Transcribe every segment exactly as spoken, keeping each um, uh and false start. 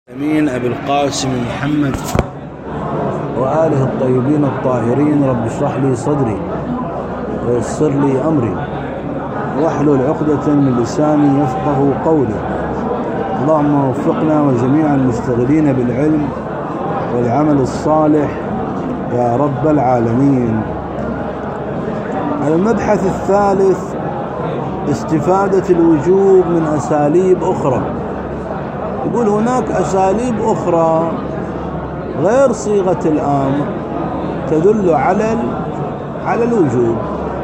أمين أبي القاسم محمد وآله الطيبين الطاهرين. رب اشرح لي صدري ويسر لي أمري واحلل عقدة من لساني يفقه قولي. اللهم وفقنا وجميع المشتغلين بالعلم والعمل الصالح يا رب العالمين. المبحث الثالث: استفادة الوجوب من أساليب أخرى. يقول هناك أساليب أخرى غير صيغة الأمر تدل على على الوجوب،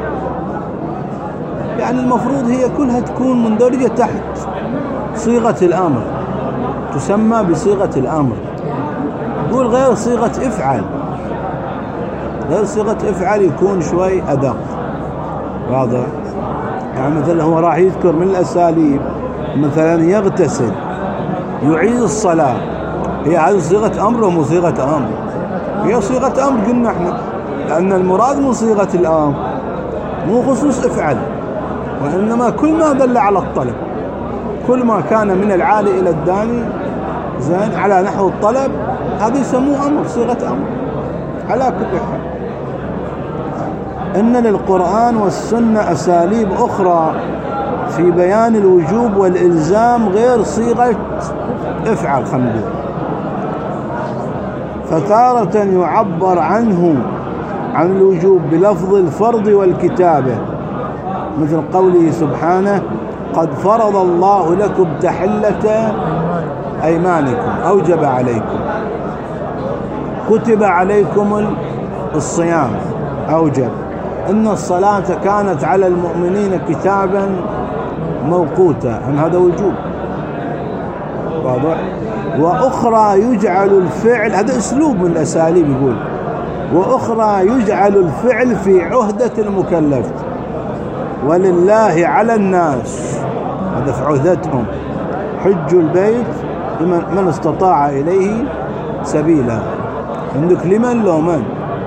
يعني المفروض هي كلها تكون مندرجة تحت صيغة الأمر، تسمى بصيغة الأمر. يقول غير صيغة افعل، غير صيغة افعل يكون شوي أدق، واضح؟ يعني مثلا هو راح يذكر من الأساليب مثلا يغتسل، يعيد الصلاة، هي هذه صيغة أمر ومو صيغة أمر؟ هي صيغة أمر قلنا احنا، لأن المراد من صيغة الأمر مو خصوص افعل، وإنما كل ما دل على الطلب، كل ما كان من العالي إلى الداني زين على نحو الطلب، هذا يسموه أمر، صيغة أمر. على كل حال إن للقرآن والسنة أساليب أخرى في بيان الوجوب والإلزام غير صيغة افعل. خلينا نقول فتارة يعبر عنه عن الوجوب بلفظ الفرض والكتابة، مثل قوله سبحانه: قد فرض الله لكم تحلة أيمانكم، أوجب عليكم، كتب عليكم الصيام، أوجب، إن الصلاة كانت على المؤمنين كتابا موقوتا، أن هذا وجوب، واضح؟ وأخرى يجعل الفعل، هذا أسلوب من الأساليب، يقول وأخرى يجعل الفعل في عهدة المكلف، ولله على الناس، هذا في عهدتهم، حج البيت من استطاع إليه سبيلا. عندك لمن لو من؟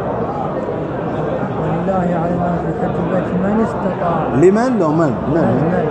ولله على الناس حج البيت من استطاع، لمن لو من؟ من؟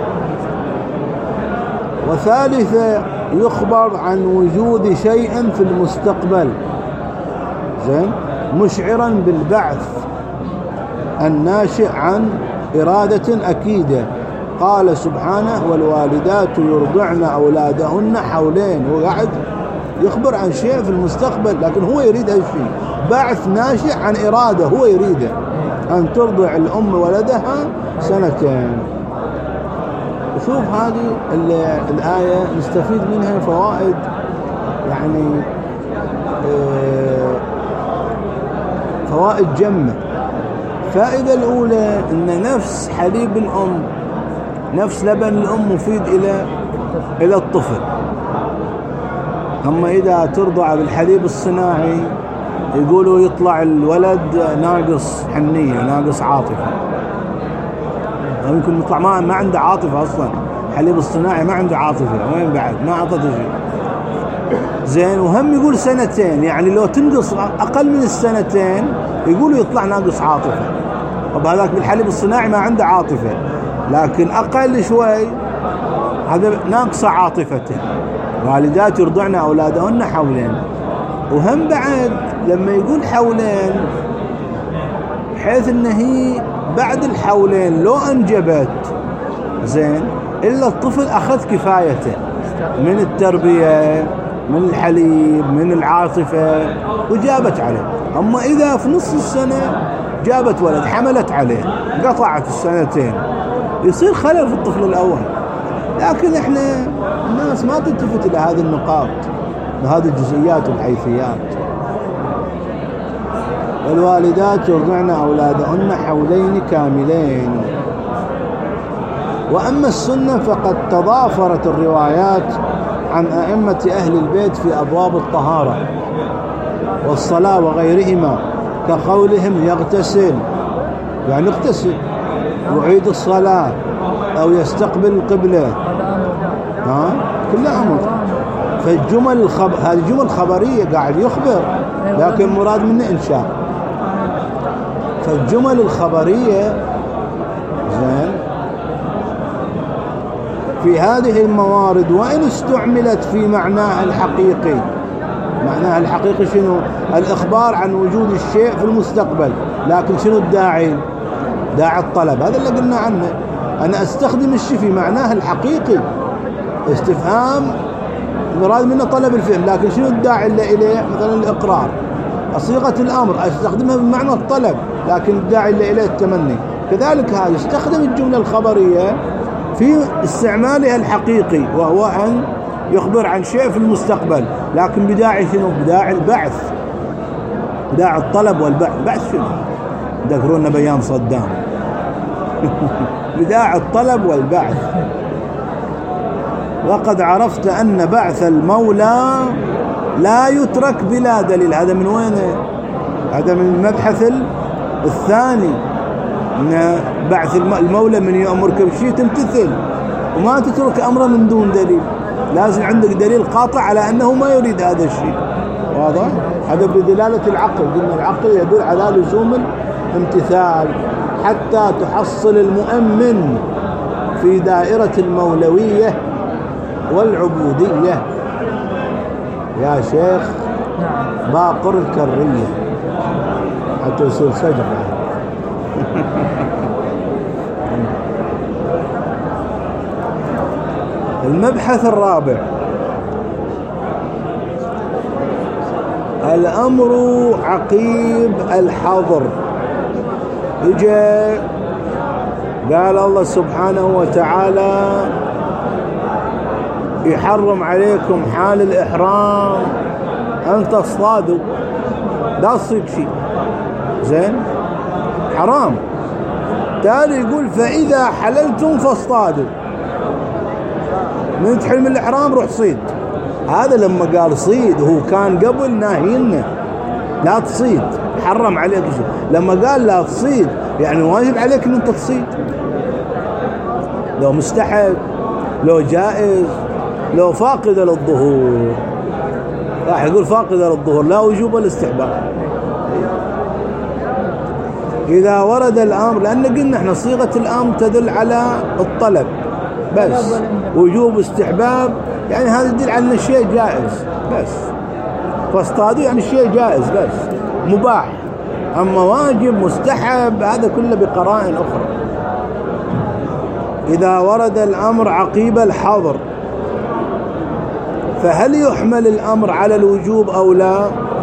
وثالثة يخبر عن وجود شيء في المستقبل زين مشعرا بالبعث الناشئ عن إرادة أكيدة. قال سبحانه: والوالدات يرضعن أولادهن حولين. هو قاعد يخبر عن شيء في المستقبل، لكن هو يريد أي شيء، بعث ناشئ عن إرادة هو يريده، أن ترضع الأم ولدها سنتين. وشوف هذه الآية نستفيد منها فوائد، يعني فوائد جمة. الفائدة الأولى أن نفس حليب الأم، نفس لبن الأم مفيد إلى إلى الطفل. أما إذا ترضع بالحليب الصناعي يقولوا يطلع الولد ناقص حنية، ناقص عاطفة، يمكن يطلع ما ما عنده عاطفة أصلا. الحليب الصناعي ما عنده عاطفة، وين بعد ما أعطته شيء زين. وهم يقول سنتين، يعني لو تنقص أقل من السنتين يقولوا يطلع ناقص عاطفة. طب هذاك بالحليب الصناعي ما عنده عاطفة، لكن أقل شوي هذا ناقصة عاطفته. والدات يرضعن أولادهن حولين. وهم بعد لما يقول حولين بحيث إن هي بعد الحولين لو أنجبت زين إلا الطفل أخذ كفايته من التربية، من الحليب، من العاطفة، وجابت عليه. أما إذا في نص السنة جابت ولد حملت عليه، قطعت السنتين، يصير خلل في الطفل الأول. لكن إحنا الناس ما تلتفت إلى هذه النقاط وهذه الجزئيات والحيثيات. والوالدات يرضعن أولادهن حولين كاملين. وأما السنة فقد تضافرت الروايات عن أئمة أهل البيت في أبواب الطهارة والصلاة وغيرهما، كقولهم: يغتسل، يعني يغتسل، يعيد الصلاة، أو يستقبل القبلة، ها كلها أمر. فالجمل الخبر، هذه جمل خبرية قاعد يخبر، لكن مراد منه إنشاء. فالجمل الخبرية زين في هذه الموارد وإن استعملت في معناها الحقيقي. معناها الحقيقي شنو؟ الإخبار عن وجود الشيء في المستقبل، لكن شنو الداعي؟ داعي الطلب. هذا اللي قلنا عنه، أنا أستخدم الشيء في معناه الحقيقي، استفهام مراد منه طلب الفهم، لكن شنو الداعي اللي إليه؟ مثلا الإقرار. صيغة الأمر أستخدمها بمعنى الطلب، لكن الداعي اللي إليه التمني. كذلك هذا يستخدم الجملة الخبرية في استعمالها الحقيقي، وهو أن يخبر عن شيء في المستقبل، لكن بداعي شنو؟ بداعي البعث، بداعي الطلب والبعث. بعث شنو؟ تذكرون بيان صدام بداعي الطلب والبعث. وقد عرفت أن بعث المولى لا يترك بلا دليل. هذا من وين؟ هذا من المبحث الثاني، أن بعث المولى من يأمرك بشيء تمتثل، وما تترك أمره من دون دليل. لازم عندك دليل قاطع على أنه ما يريد هذا الشيء. واضح؟ هذا بدلالة العقل. قلنا العقل يدل على لزوم الامتثال حتى تحصل المؤمن في دائرة المولوية والعبودية. يا شيخ باقر الكرية حتى يصير سجع. المبحث الرابع، الأمر عقيب الحظر. إجا قال الله سبحانه وتعالى يحرم عليكم حال الإحرام أن تصطادوا، لا تصيد شيء، زين، حرام. تالي يقول فإذا حللتم فاصطادوا، من تحل من الإحرام روح صيد. هذا لما قال صيد هو كان قبل ناهينا لا تصيد، حرم عليك شيء. لما قال لا تصيد يعني واجب عليك ان انت تصيد، لو مستحب، لو جائز، لو فاقد للظهور. راح يقول فاقد للظهور لا وجوب الاستحباب. إذا ورد الأمر، لأن قلنا احنا صيغة الأمر تدل على الطلب بس، وجوب استحباب يعني هذا يدل على أن الشيء جائز بس. فاصطادوا يعني الشيء جائز بس، مباح. أما واجب مستحب هذا كله بقرائن أخرى. إذا ورد الأمر عقيب الحظر فهل يحمل الأمر على الوجوب أو لا؟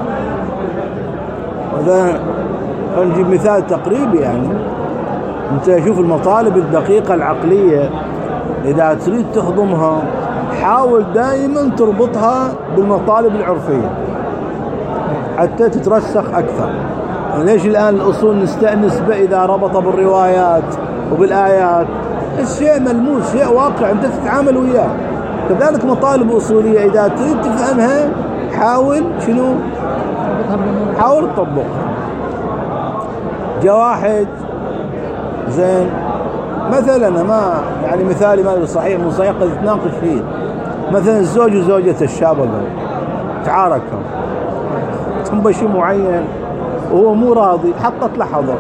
هذا نجيب مثال تقريبي. يعني أنت شوف المطالب الدقيقة العقلية إذا تريد تهضمها حاول دائما تربطها بالمطالب العرفية حتى تترسخ أكثر. ليش الآن الأصول نستأنس به إذا ربط بالروايات وبالآيات؟ الشيء ملموس، شيء واقع أنت تتعامل وياه. كذلك مطالب أصولية إذا تريد تفهمها حاول شنو؟ حاول تطبقها. جاء واحد زين مثلا، ما يعني مثالي ما صحيح مو صحيح قد تناقش فيه، مثلا الزوج وزوجة الشاب تعاركوا ثم بشيء معين وهو مو راضي، حطت له حظر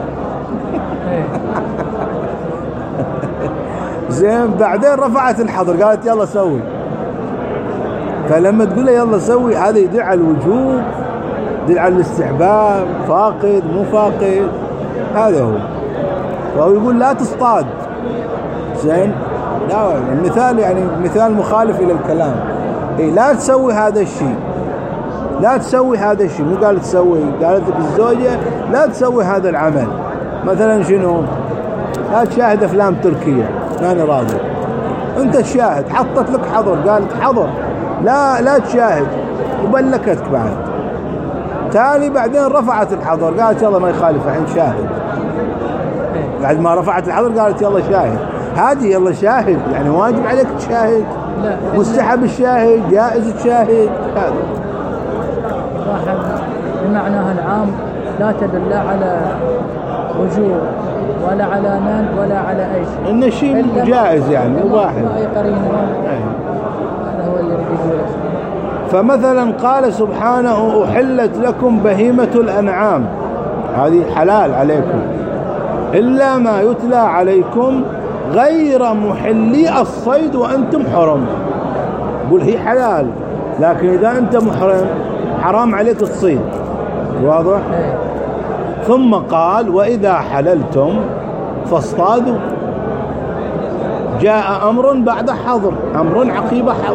زين، بعدين رفعت الحظر قالت يلا سوي. فلما تقول له يلا سوي هذا يدل على الوجوب، يدل على الاستحباب، فاقد مو فاقد، هذا هو. وهو يقول لا تصطاد، زين، لا المثال يعني مثال مخالف الى الكلام. إيه لا تسوي هذا الشيء، لا تسوي هذا الشيء، مو قالت تسوي، قالت لك الزوجة لا تسوي هذا العمل. مثلا شنو؟ لا تشاهد افلام تركية، ماني راضي. انت تشاهد، حطت لك حظر، قالت حظر لا لا تشاهد، وبلكتك بعد. تالي بعدين رفعت الحظر قالت يلا ما يخالف الحين شاهد. بعد ما رفعت الحظر قالت يلا شاهد. هذه يلا شاهد يعني واجب عليك تشاهد، مستحب الشاهد، جائز تشاهد. هذا بمعناها العام لا تدل على وجوب ولا على ند ولا على اي شيء، ان الشيء جائز يعني مباح. اي قرينه هذا هو اللي يقوله. فمثلا قال سبحانه أحلت لكم بهيمة الأنعام، هذه حلال عليكم إلا ما يتلى عليكم غير محلي الصيد وأنتم حرم. يقول هي حلال، لكن إذا أنت محرم حرام عليك تصيد. واضح؟ ثم قال وإذا حللتم فاصطادوا. جاء أمر بعد حظر، أمر عقيب حظر.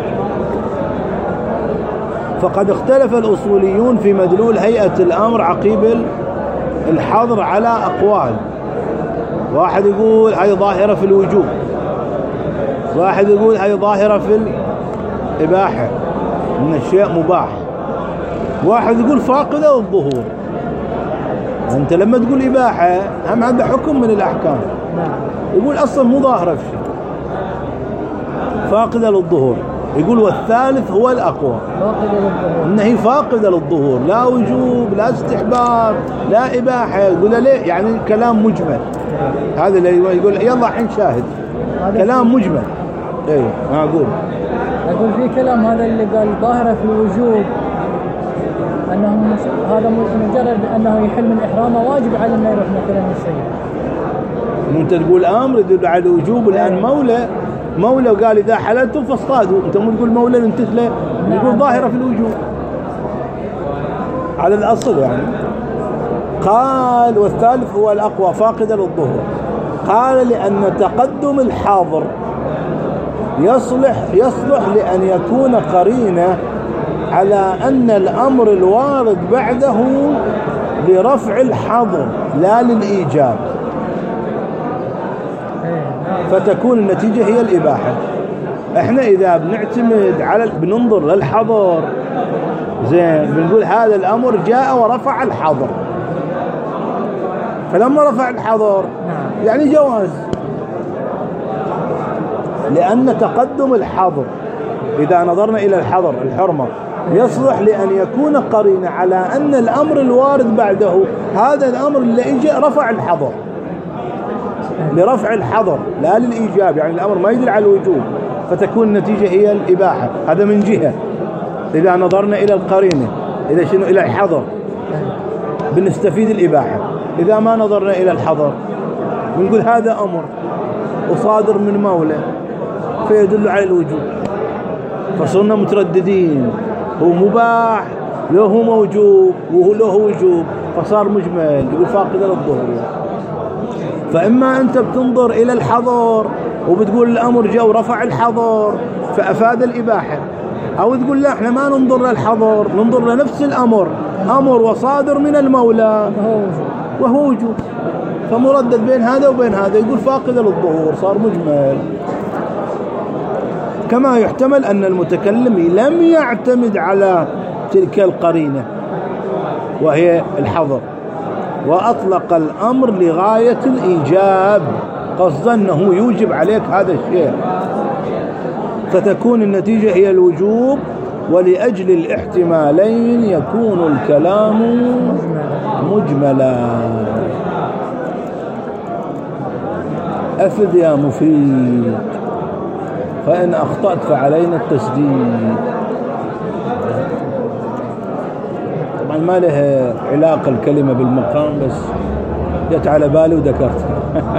فقد اختلف الأصوليون في مدلول هيئة الأمر عقيب الحظر على أقوال. واحد يقول هي ظاهرة في الوجوب، واحد يقول هي ظاهرة في الإباحة من الشيء مباح، واحد يقول فاقدة للظهور. أنت لما تقول إباحة هم عنده حكم من الأحكام، يقول أصلا مو ظاهرة في شيء، فاقدة للظهور. يقول والثالث هو الأقوى، إنه هي فاقدة للظهور، لا وجوب لا استحباب لا إباحة. يقول ليه؟ يعني كلام مجمل. هذا اللي يقول يلا الحين شاهد كلام مجمل. ايه ما اقول اقول في كلام هذا اللي قال ظاهرة في الوجوب، انه هذا مجرد انه يحل من احرامه واجب على انه يروح مثلا يصيد. انت تقول امر يدل على الوجوب، الان مولى مولى قال اذا حللتم فاصطادوا، انت مو تقول مولى انتثله، يقول ظاهرة في الوجوب على الاصل يعني. قال والثالث هو الأقوى فاقدة للظهور. قال لأن تقدم الحاضر يصلح يصلح لأن يكون قرينة على أن الأمر الوارد بعده لرفع الحظر لا للإيجاب، فتكون النتيجة هي الإباحة. احنا إذا بنعتمد على بننظر للحظر زين بنقول هذا الأمر جاء ورفع الحظر، فلما رفع الحظر يعني جواز، لأن تقدم الحظر إذا نظرنا إلى الحظر الحرمة يصلح لأن يكون قرينة على أن الأمر الوارد بعده هذا الأمر اللي إجى رفع الحظر، لرفع الحظر لا للإيجاب، يعني الأمر ما يدل على الوجوب، فتكون النتيجة هي الإباحة. هذا من جهة إذا نظرنا إلى القرينة، إذا شنو إلى الحظر بنستفيد الإباحة. إذا ما نظرنا إلى الحظر بنقول هذا أمر وصادر من مولى فيدل على الوجوب، فصرنا مترددين هو مباح له هو موجوب وهو له وجوب، فصار مجمل يقول فاقد للظهور. فإما أنت بتنظر إلى الحظر وبتقول الأمر جاء ورفع الحظر فأفاد الإباحة، أو تقول لا احنا ما ننظر للحظر ننظر لنفس الأمر، أمر وصادر من المولى وهو وجوب، فمردد بين هذا وبين هذا يقول فاقد للظهور، صار مجمل. كما يحتمل أن المتكلم لم يعتمد على تلك القرينة وهي الحظر وأطلق الأمر لغاية الإيجاب، قصدا أنه يوجب عليك هذا الشيء، فتكون النتيجة هي الوجوب. ولأجل الاحتمالين يكون الكلام مجملا. أفد يا مفيد، فإن أخطأت فعلينا التسديد. طبعا ما له علاقة الكلمة بالمقام، بس جت على بالي وذكرتها.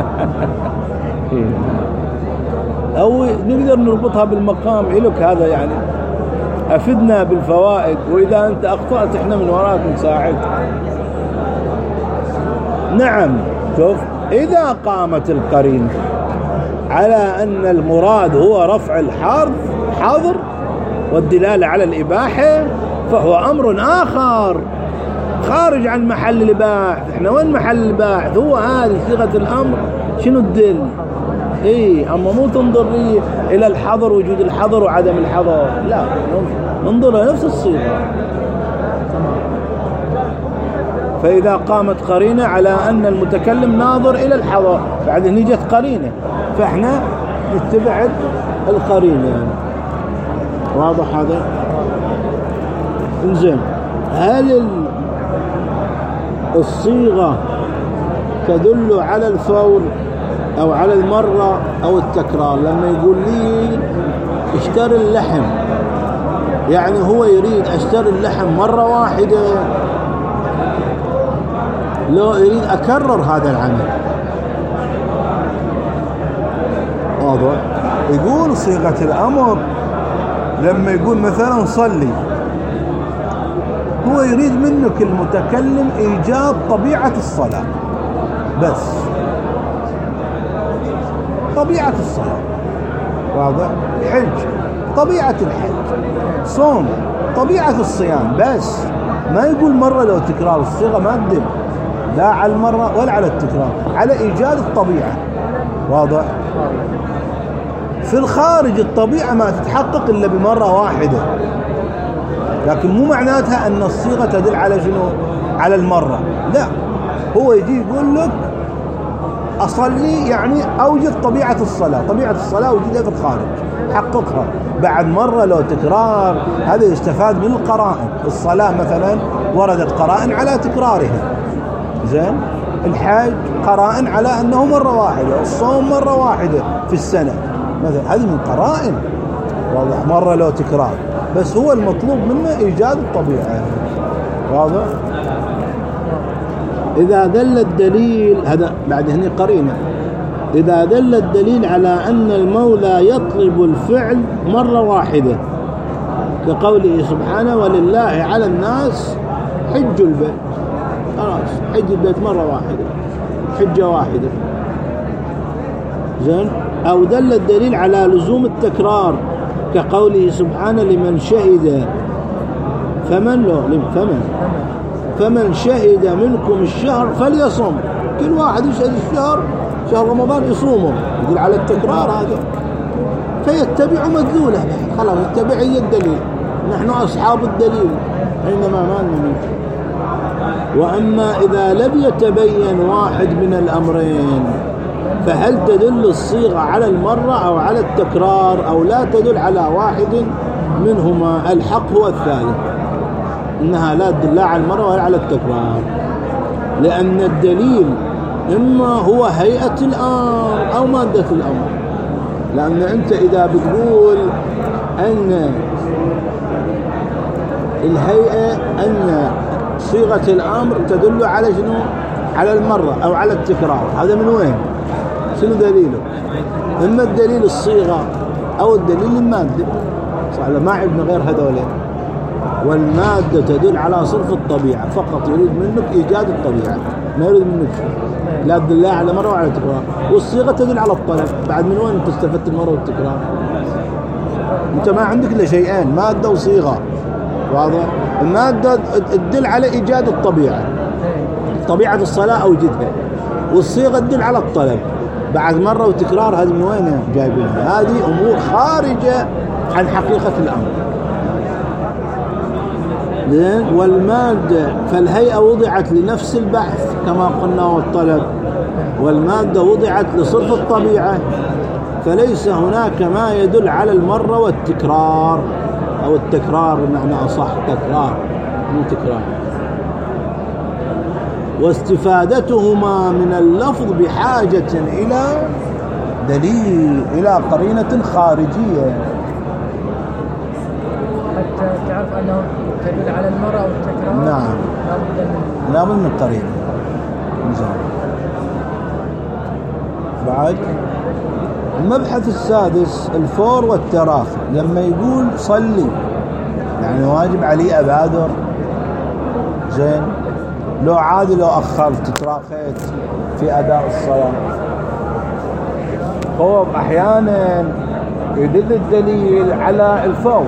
أو نقدر نربطها بالمقام إلك هذا، يعني أفدنا بالفوائد، وإذا أنت أخطأت إحنا من وراك نساعد. نعم، شوف إذا قامت القرينة على أن المراد هو رفع الحظر والدلالة على الإباحة فهو أمر آخر خارج عن محل الباحث. إحنا وين محل الباحث؟ هو هذه صيغة الأمر شنو الدل؟ إيه، أما مو تنظر إلى الحظر وجود الحظر وعدم الحظر، لا، ننظر إلى نفس الصيغة. فإذا قامت قرينة على أن المتكلم ناظر إلى الحظر بعد هنا جت قرينة، فإحنا نتبع القرينة يعني. واضح هذا؟ إنزين، هل الصيغة تدل على الفور أو على المرة أو التكرار؟ لما يقول لي اشتري اللحم، يعني هو يريد اشتري اللحم مرة واحدة، لو يريد أكرر هذا العمل. واضح. يقول صيغة الأمر لما يقول مثلا صلي، هو يريد منك المتكلم إيجاد طبيعة الصلاة بس، طبيعة الصلاة، واضح. حج، طبيعة الحج. صوم، طبيعة الصيام بس. ما يقول مرة لو تكرار. الصيغة ما تدل لا على المرة ولا على التكرار، على إيجاد الطبيعة، واضح. في الخارج الطبيعة ما تتحقق إلا بمرة واحدة، لكن مو معناتها أن الصيغة تدل على شنو؟ على المرة، لا. هو يجي يقول لك أصلي يعني أوجد طبيعة الصلاة، طبيعة الصلاة وجدها في الخارج، حققها. بعد مرة لو تكرار، هذا يستفاد من القرائن. الصلاة مثلا وردت قرائن على تكرارها، زين. الحج قرائن على أنه مرة واحدة، الصوم مرة واحدة في السنة مثلا، هذه من قرائن، واضح. مرة لو تكرار، بس هو المطلوب منه إيجاد الطبيعة، واضح. إذا دل الدليل، هذا بعد هنا قرينة، إذا دل الدليل على أن المولى يطلب الفعل مرة واحدة، كقوله سبحانه ولله على الناس حج البيت، خلاص حج البيت مرة واحدة، حجة واحدة، زين. أو دل الدليل على لزوم التكرار، كقوله سبحانه لمن شهد فمن له فمن فمن شهد منكم الشهر فليصم. كل واحد يشهد الشهر، شهر رمضان، يصومه، يقول على التكرار هذا، فيتبع مدلوله، خلاص يتبع هي الدليل، نحن أصحاب الدليل حينما ما نمشي. وأما إذا لم يتبين واحد من الأمرين، فهل تدل الصيغة على المرة أو على التكرار، أو لا تدل على واحد منهما؟ الحق هو الثالث، إنها لا تدل على المرة ولا على التكرار، لأن الدليل إما هو هيئة الأمر أو مادة الأمر. لأن أنت إذا بتقول أن الهيئة، أن صيغة الأمر تدل على شنو؟ على المرة أو على التكرار، هذا من وين؟ شنو دليله؟ إما الدليل الصيغة أو الدليل المادة، صح؟ ما عندنا غير هذولين. والمادة تدل على صرف الطبيعة فقط، يريد منك إيجاد الطبيعة، ما يريد منك لا تدل على مرة وعلى تكرار. والصيغة تدل على الطلب، بعد من وين انت استفدت المرة والتكرار؟ انت ما عندك الا شيئين، مادة وصيغة، واضح. المادة تدل على إيجاد الطبيعة، طبيعة الصلاة أوجدها، والصيغة تدل على الطلب، بعد مرة وتكرار، هذه من وين جايبينها؟ هذه أمور خارجة عن حقيقة الأمر. والمادة فالهيئة وضعت لنفس البحث كما قلنا والطلب، والمادة وضعت لصرف الطبيعة، فليس هناك ما يدل على المرة والتكرار، أو التكرار بمعنى أصح، تكرار مو تكرار. واستفادتهما من اللفظ بحاجة إلى دليل، إلى قرينة خارجية، حتى تعرف أنه تدل على المرة أو التكرار. نعم، لا بد من القرينة. بعد المبحث السادس الفور والتراخي. لما يقول صلي يعني واجب علي أبادر، زين. لو عادي لو أخرت تراخيت في أداء الصلاة. هو أحيانا يدل الدليل على الفور،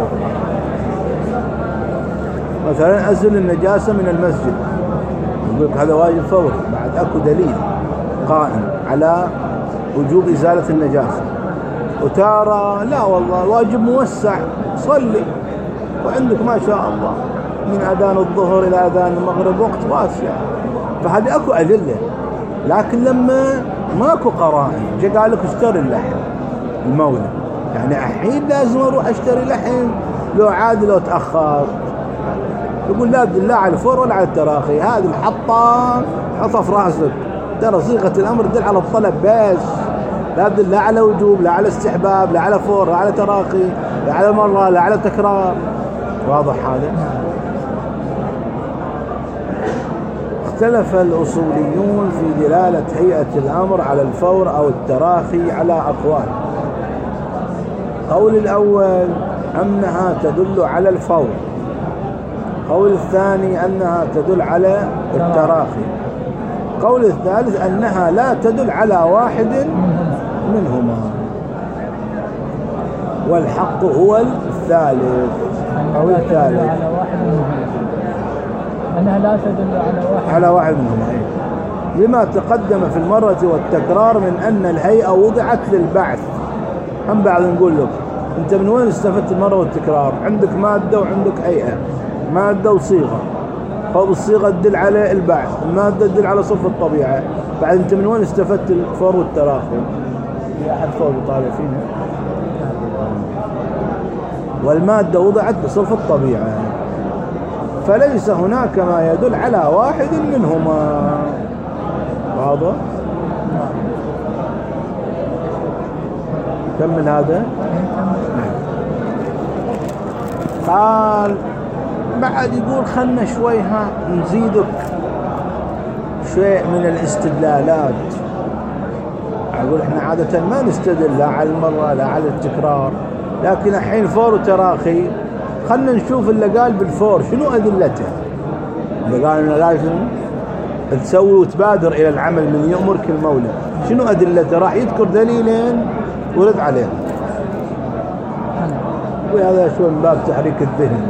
مثلا أزل النجاسة من المسجد، يقول هذا واجب فوري، بعد أكو دليل قائم على وجوب إزالة النجاسة. وتارى لا والله واجب موسع، صلي وعندك ما شاء الله من أذان الظهر إلى أذان المغرب وقت واسع، فهذه أكو أدلة. لكن لما ماكو قرائن، جاء قال لك اشتري اللحم المولى، يعني الحين لازم أروح أشتري لحم لو عاد لو تأخر، يقول لا تدل على الفور ولا على التراخي. هذه الحطة حطها في راسك، ترى صيغة الأمر تدل على الطلب بس، لا تدل لا على وجوب، لا على استحباب، لا على فور، لا على تراخي، لا على مرة، لا على تكرار. واضح هذا؟ اختلف الأصوليون في دلالة هيئة الأمر على الفور أو التراخي على أقوال. قول الأول أنها تدل على الفور، قول الثاني أنها تدل على التراخي، قول الثالث أنها لا تدل على واحد منهما، والحق هو الثالث أو الثالث على واحد منهما، أنها لا تدل على واحد على واحد منهما لما تقدم في المرة والتكرار من أن الهيئة وضعت للبعث. هم بعد نقول لك أنت من وين استفدت المرة والتكرار؟ عندك مادة وعندك هيئة، مادة وصيغة، فالصيغة تدل على البعث، المادة تدل على صرف الطبيعة. بعد أنت من وين استفدت الفور والتراخي؟ في أحد فوق طالع فينا. والمادة وضعت بصرف الطبيعة، فليس هناك ما يدل على واحد منهما. واضح؟ كم من هذا؟ قال بعد يقول خلنا شوي ها نزيدك شيء من الاستدلالات. أقول احنا عادة ما نستدل لا على المرة لا على التكرار، لكن الحين فور وتراخي خلنا نشوف اللي قال بالفور شنو أدلته. اللي قال إنه لازم تسوي وتبادر إلى العمل من يأمرك المولى، شنو أدلته؟ راح يذكر دليلين ورد عليهم، وهذا شو من باب تحريك الذهن.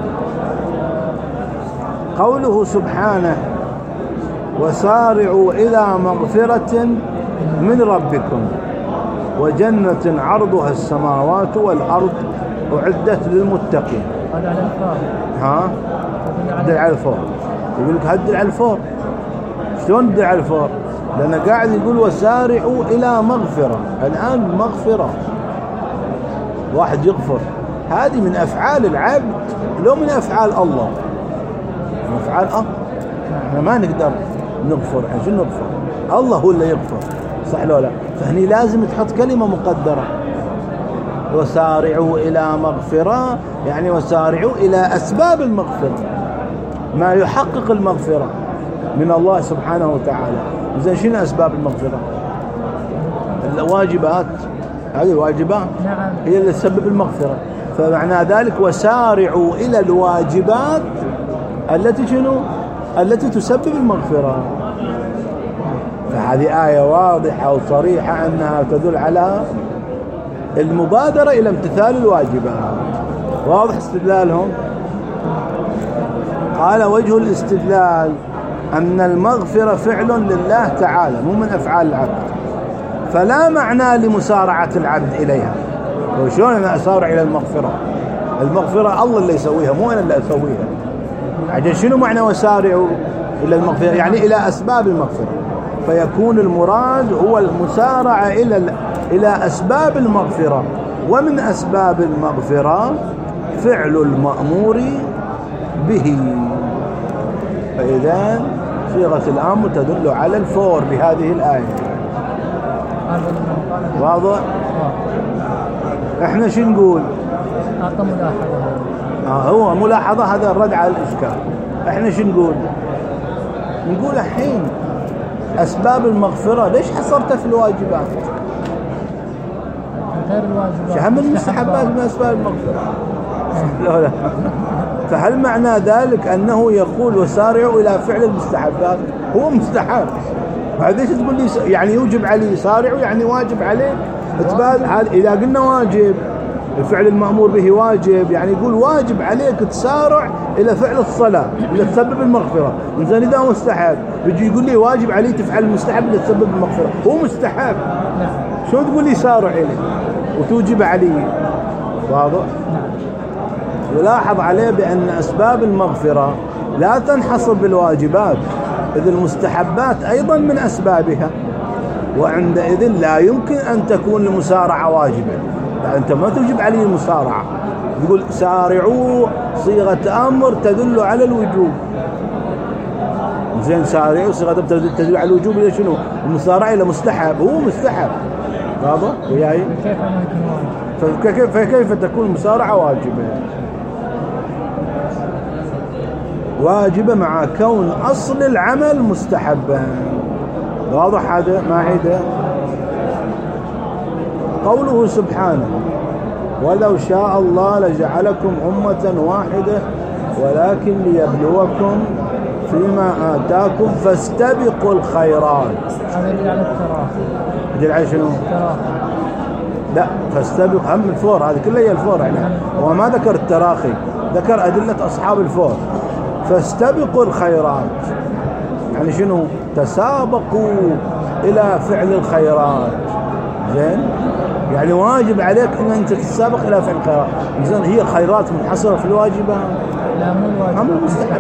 قوله سبحانه وسارعوا إلى مغفرة من ربكم وجنة عرضها السماوات والأرض أعدت للمتقين. هذا على الفور. ها؟ هدل على الفور. يقول لك هدل على الفور. شلون هدل على الفور؟ لأنه قاعد يقول وسارعوا إلى مغفرة. الآن مغفرة واحد يغفر، هذه من أفعال العبد لو من أفعال الله. من أفعال الله احنا ما نقدر نغفر. احنا شنو نغفر؟ الله هو اللي يغفر، صح لو لا؟ فهني لازم تحط كلمة مقدرة. وسارعوا إلى مغفرة يعني وسارعوا إلى أسباب المغفرة، ما يحقق المغفرة من الله سبحانه وتعالى. زين شنو أسباب المغفرة؟ الواجبات، هذه الواجبات هي اللي تسبب المغفرة. فمعنى ذلك وسارعوا إلى الواجبات التي شنو؟ التي تسبب المغفرة. فهذه آية واضحة وصريحة أنها تدل على المبادرة إلى امتثال الواجبات. واضح استدلالهم؟ قال وجه الاستدلال أن المغفرة فعل لله تعالى مو من أفعال العبد، فلا معنى لمسارعة العبد إليها. وشلون أنا أسارع إلى المغفرة؟ المغفرة الله اللي يسويها مو أنا اللي أسويها. عجل شنو معنى وسارعوا إلى المغفرة؟ يعني إلى أسباب المغفرة، فيكون المراد هو المسارعة إلى إلى أسباب المغفرة. ومن أسباب المغفرة فعل المأمور به. فإذا صيغة الأمر تدل على الفور بهذه الآية. واضح؟ احنا شو نقول؟ أعطى ملاحظة. آه هو ملاحظة، هذا الرد على الإشكال. احنا شو نقول؟ نقول الحين أسباب المغفرة ليش حصرتها في الواجبات؟ غير الواجبات. شو هم المستحبات من أسباب المغفرة؟ لا لا. فهل معنى ذلك أنه يقول وسارعوا إلى فعل المستحبات؟ هو مستحب. بعد ليش تقول لي يعني يوجب عليه يسارعوا يعني واجب عليه؟ تبادل. إذا قلنا واجب الفعل المأمور به واجب، يعني يقول واجب عليك تسارع إلى فعل الصلاة اللي تسبب المغفرة. إنسان إذا مستحب بيجي يقول لي واجب عليه تفعل المستحب اللي تسبب المغفرة، هو مستحب. شو تقول لي سارع إليه وتوجب عليه؟ واضح؟ يلاحظ عليه بأن أسباب المغفرة لا تنحصر بالواجبات، إذ المستحبات أيضا من أسبابها، وعندئذ لا يمكن أن تكون المسارعة واجبة. يعني أنت ما توجب عليه المسارعة، يقول سارعوا صيغة أمر تدل على الوجوب. زين سارعوا صيغة أمر تدل على الوجوب إلى شنو؟ المسارعة إلى مستحب، هو مستحب. واضح؟ وياي؟ فكيف فكيف تكون المسارعة واجبة؟ واجبة مع كون أصل العمل مستحبا. واضح هذا؟ ما عيده؟ قوله سبحانه ولو شاء الله لجعلكم أمة واحدة ولكن ليبلوكم فيما آتاكم فاستبقوا الخيرات. هذا يدل على التراخي. يدل على شنو؟ التراخي. لا فاستبق هم الفور، هذه كلها هي الفور يعني. هو ما ذكر التراخي، ذكر أدلة أصحاب الفور. فاستبقوا الخيرات يعني شنو؟ تسابقوا إلى فعل الخيرات. زين؟ يعني واجب عليك أن أنت تتسابق إلى فعل الخيرات. زين هي الخيرات منحصرة في الواجبات؟ لا مو الواجب، هم المستحب.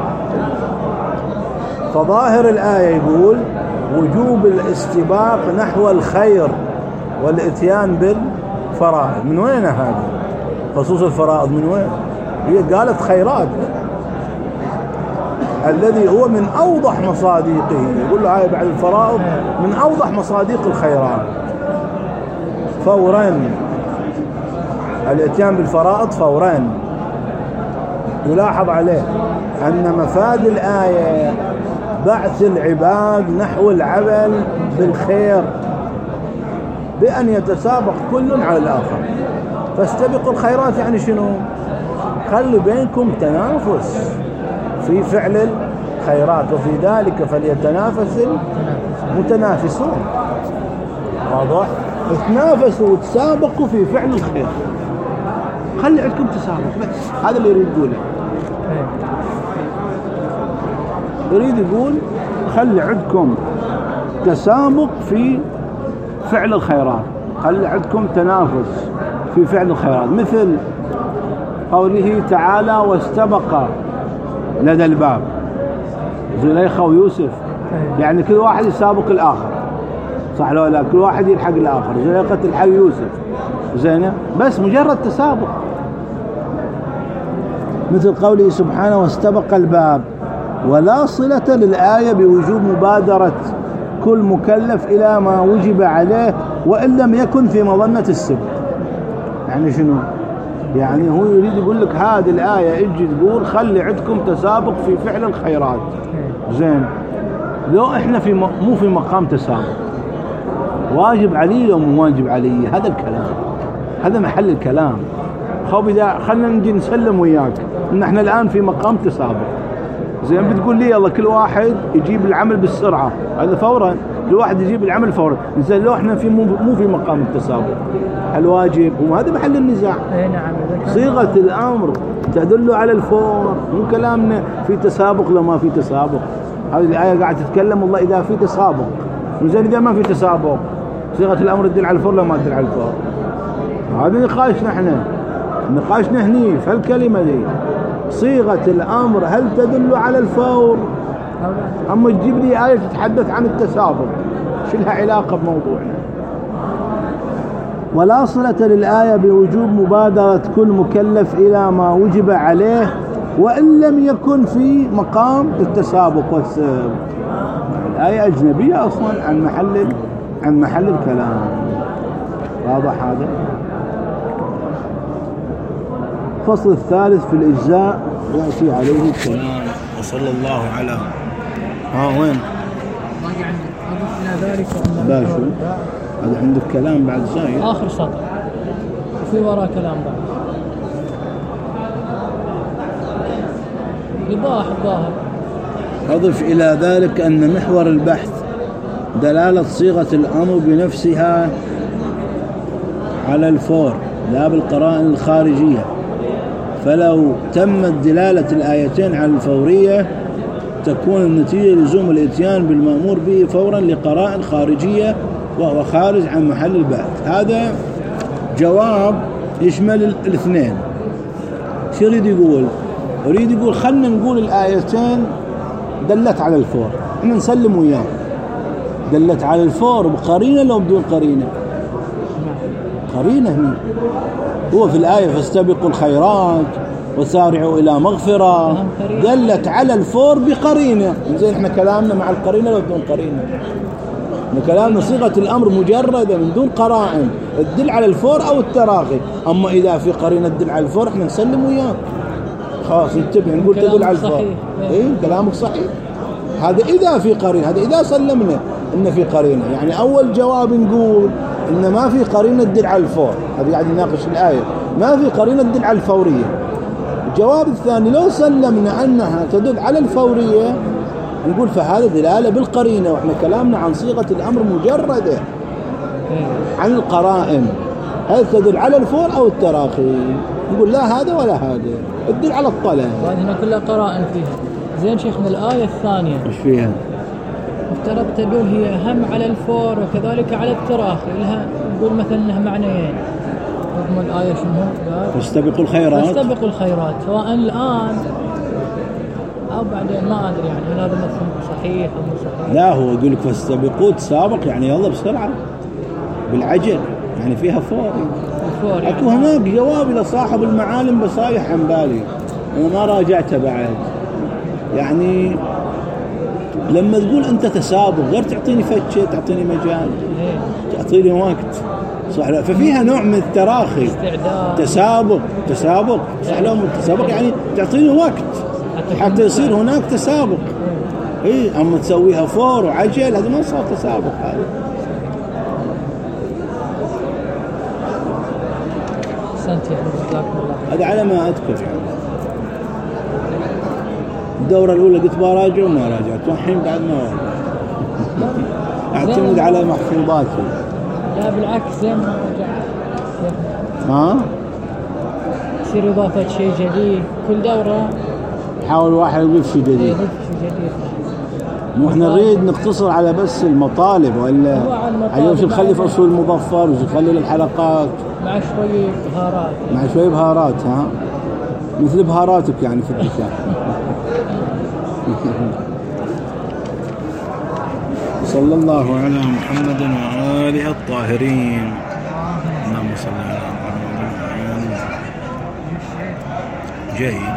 فظاهر الآية يقول وجوب الاستباق نحو الخير والاتيان بالفرائض. من وين هذا؟ خصوص الفرائض من وين؟ هي قالت خيرات الذي هو من أوضح مصادقه. يقول له هاي بعد الفرائض من أوضح مصادق الخيرات. فورا الاتيان بالفرائض فورا. يلاحظ عليه أن مفاد الآية بعث العباد نحو العمل بالخير بأن يتسابق كل على الآخر. فاستبقوا الخيرات يعني شنو؟ خلوا بينكم تنافس في فعل الخيرات وفي ذلك فليتنافس المتنافسون. واضح؟ تنافسوا وتسابقوا في فعل الخير. خلي عندكم تسابق بس. هذا اللي يريد يقوله. يريد يقول خلي عندكم تسابق في فعل الخيرات، خلي عندكم تنافس في فعل الخيرات، مثل قوله تعالى واستبق لدى الباب زليخة ويوسف. يعني كل واحد يسابق الآخر، صح لو لا؟ كل واحد يلحق الآخر. زليخة تلحق يوسف، زينة، بس مجرد تسابق. مثل قوله سبحانه واستبق الباب، ولا صلة للآية بوجوب مبادرة كل مكلف إلى ما وجب عليه وإن لم يكن في مظنة السبق. يعني شنو؟ يعني هو يريد يقول لك هذه الآية اجي تقول خلي عندكم تسابق في فعل الخيرات. زين، لو احنا في م... مو في مقام تسابق، واجب علي لو مو واجب علي؟ هذا الكلام، هذا محل الكلام. خب إذا خلنا نجي نسلم وياك ان احنا الآن في مقام تسابق، زين بتقول لي يلا كل واحد يجيب العمل بالسرعة، هذا فورا كل واحد يجيب العمل فورا. زين لو احنا في مو, مو في مقام التسابق، الواجب وهذا محل النزاع. اي نعم. صيغة الأمر تدل على الفور، مو كلامنا في تسابق لو ما في تسابق. هذه الآية قاعدة تتكلم والله إذا في تسابق. زين إذا ما في تسابق صيغة الأمر تدل على الفور لو ما تدل على الفور؟ هذا نقاشنا احنا، نقاشنا هني في الكلمة دي. صيغة الأمر هل تدل على الفور؟ أما تجيب لي آية تتحدث عن التسابق، شو لها علاقة بموضوعنا؟ ولا صلة للآية بوجوب مبادرة كل مكلف إلى ما وجب عليه وإن لم يكن في مقام التسابق والسبق. الآية أجنبية أصلا عن محل عن محل الكلام. واضح هذا؟ الفصل الثالث في الإجزاء يأتي عليه الكلام. وصلى الله على ها وين؟ باقي عندك أضف إلى ذلك أن باشو هذا عندك كلام بعد زايد آخر سطر وفي وراء كلام بعد يباح الظاهر. أضف إلى ذلك أن محور البحث دلالة صيغة الأمر بنفسها على الفور لا بالقرائن الخارجية، فلو تمت دلالة الآيتين على الفورية تكون النتيجة لزوم الاتيان بالمأمور به فورا لقرائن خارجية وهو خارج عن محل البحث. هذا جواب يشمل الاثنين. شو يريد يقول؟ يريد يقول خلنا نقول الآيتين دلت على الفور، احنا نسلم وياه دلت على الفور بقرينة لو بدون قرينة؟ قرينة هنا. هو في الآية فاستبقوا الخيرات وسارعوا إلى مغفرة دلت على الفور بقرينة. زين احنا كلامنا مع القرينة لو بدون قرينة؟ كلامنا صيغة الأمر مجردة من دون قرائن تدل على الفور أو التراخي. أما إذا في قرينة تدل على الفور احنا نسلم وياه خلاص نتبع نقول تدل على الفور. إيه كلامك صحيح. هذا إذا في قرينة، هذا إذا سلمنا إن في قرينة. يعني أول جواب نقول إن ما في قرينة تدل على الفور. هذه قاعد نناقش الآية، ما في قرينة تدل على الفورية. الجواب الثاني لو سلمنا أنها تدل على الفورية نقول فهذا دلالة بالقرينة، وإحنا كلامنا عن صيغة الأمر مجردة عن القرائن، هل تدل على الفور أو التراخي؟ نقول لا هذا ولا هذا، تدل على الطلب. وهذه كلها قرائن فيها. زين شيخنا الآية الثانية إيش فيها؟ افترض تدل هي هم على الفور وكذلك على التراخي، لها نقول مثلا لها معنيين. حكم الآية شنو؟ فاستبقوا الخيرات. فاستبقوا الخيرات سواء الآن أو بعدين، ما أدري يعني هل هذا مفهوم صحيح أو مو صحيح. لا هو يقول لك فاستبقوا تسابق يعني يلا بسرعة بالعجل، يعني فيها فور. الفور يعني أكو هناك جواب إلى صاحب المعالم بصايح عن بالي، أنا ما راجعته بعد. يعني لما تقول أنت تسابق غير تعطيني فتشة، تعطيني مجال، تعطيني وقت، صح لا؟ ففيها نوع من التراخي. استعداد. تسابق تسابق صح لهم التسابق يعني تعطيني وقت حتى يصير هناك تسابق. اي اما تسويها فور وعجل هذا ما صار تسابق. هذا هذا على ما اذكر يعني. الدورة الأولى قلت براجع وما راجعت، والحين بعد ما اعتمد على محفوظاتي. لا بالعكس زين ما رجعت. ها؟ يصير إضافة شيء جديد كل دورة، حاول واحد يضيف شيء جديد. يضيف شيء جديد. مو احنا نريد نقتصر على بس المطالب ولا على وش نخلي في اصول المظفر وش نخلي للحلقات مع شوية بهارات، مع شوية بهارات. ها مثل بهاراتك يعني في الدكان. صلى الله على محمد وآله الطاهرين. اللهم صل على محمد. جيد.